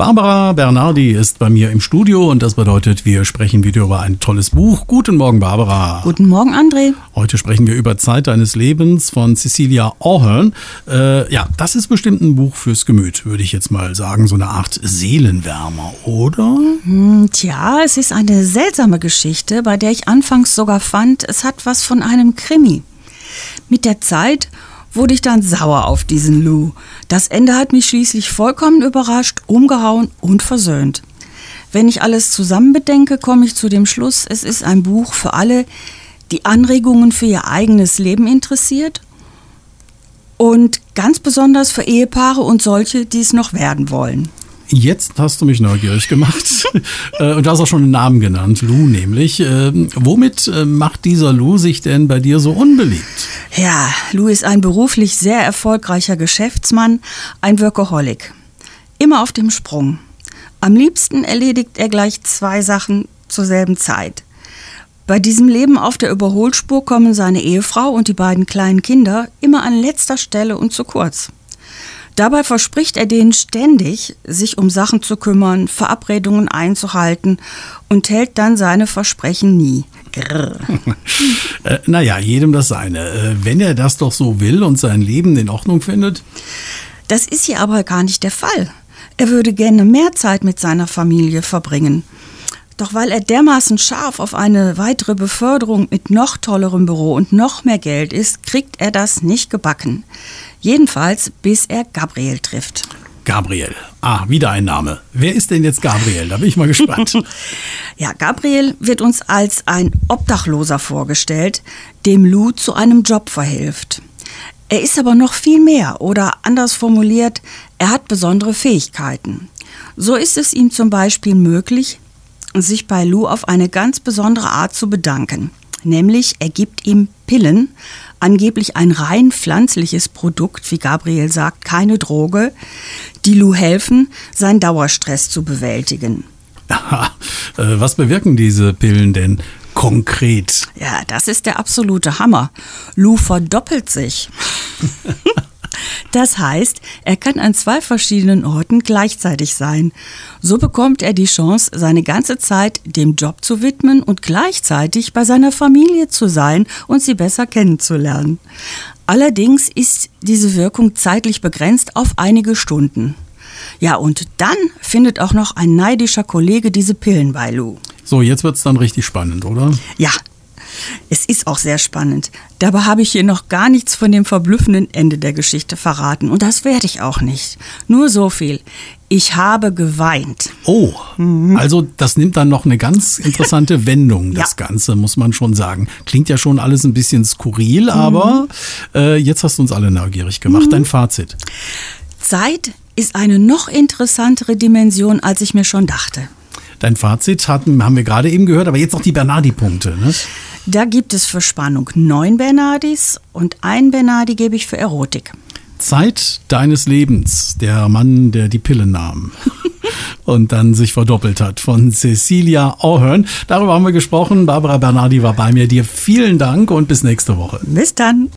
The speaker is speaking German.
Barbara Bernardi ist bei mir im Studio und das bedeutet, wir sprechen wieder über ein tolles Buch. Guten Morgen, Barbara. Guten Morgen, André. Heute sprechen wir über Zeit deines Lebens von Cecilia Ahern. Das ist bestimmt ein Buch fürs Gemüt, würde ich jetzt mal sagen. So eine Art Seelenwärmer, oder? Tja, es ist eine seltsame Geschichte, bei der ich anfangs sogar fand, es hat was von einem Krimi. Mit der Zeit wurde ich dann sauer auf diesen Lou. Das Ende hat mich schließlich vollkommen überrascht, umgehauen und versöhnt. Wenn ich alles zusammen bedenke, komme ich zu dem Schluss, es ist ein Buch für alle, die Anregungen für ihr eigenes Leben interessiert und ganz besonders für Ehepaare und solche, die es noch werden wollen. Jetzt hast du mich neugierig gemacht und du hast auch schon einen Namen genannt, Lou nämlich. Womit macht dieser Lou sich denn bei dir so unbeliebt? Ja, Lou ist ein beruflich sehr erfolgreicher Geschäftsmann, ein Workaholic. Immer auf dem Sprung. Am liebsten erledigt er gleich 2 Sachen zur selben Zeit. Bei diesem Leben auf der Überholspur kommen seine Ehefrau und die beiden kleinen Kinder immer an letzter Stelle und zu kurz. Dabei verspricht er denen ständig, sich um Sachen zu kümmern, Verabredungen einzuhalten und hält dann seine Versprechen nie. Jedem das seine. Wenn er das doch so will und sein Leben in Ordnung findet? Das ist hier aber gar nicht der Fall. Er würde gerne mehr Zeit mit seiner Familie verbringen. Doch weil er dermaßen scharf auf eine weitere Beförderung mit noch tollerem Büro und noch mehr Geld ist, kriegt er das nicht gebacken. Jedenfalls, bis er Gabriel trifft. Gabriel. Wieder ein Name. Wer ist denn jetzt Gabriel? Da bin ich mal gespannt. Ja, Gabriel wird uns als ein Obdachloser vorgestellt, dem Lou zu einem Job verhilft. Er ist aber noch viel mehr oder anders formuliert, er hat besondere Fähigkeiten. So ist es ihm zum Beispiel möglich, sich bei Lou auf eine ganz besondere Art zu bedanken. Nämlich, er gibt ihm Pillen, angeblich ein rein pflanzliches Produkt, wie Gabriel sagt, keine Droge, die Lou helfen, seinen Dauerstress zu bewältigen. Was bewirken diese Pillen denn konkret? Ja, das ist der absolute Hammer. Lou verdoppelt sich. Das heißt, er kann an 2 verschiedenen Orten gleichzeitig sein. So bekommt er die Chance, seine ganze Zeit dem Job zu widmen und gleichzeitig bei seiner Familie zu sein und sie besser kennenzulernen. Allerdings ist diese Wirkung zeitlich begrenzt auf einige Stunden. Ja, und dann findet auch noch ein neidischer Kollege diese Pillen bei Lou. So, jetzt wird's dann richtig spannend, oder? Ja. Es ist auch sehr spannend. Dabei habe ich hier noch gar nichts von dem verblüffenden Ende der Geschichte verraten. Und das werde ich auch nicht. Nur so viel. Ich habe geweint. Oh, also das nimmt dann noch eine ganz interessante Wendung, das Ganze, muss man schon sagen. Klingt ja schon alles ein bisschen skurril, aber jetzt hast du uns alle neugierig gemacht. Dein Fazit? Zeit ist eine noch interessantere Dimension, als ich mir schon dachte. Dein Fazit haben wir gerade eben gehört, aber jetzt noch die Bernardi-Punkte, ne? Da gibt es für Spannung 9 Bernardis und 1 Bernardi gebe ich für Erotik. Zeit deines Lebens, der Mann, der die Pille nahm und dann sich verdoppelt hat, von Cecilia Ahern. Darüber haben wir gesprochen. Barbara Bernardi war bei mir. Dir vielen Dank und bis nächste Woche. Bis dann.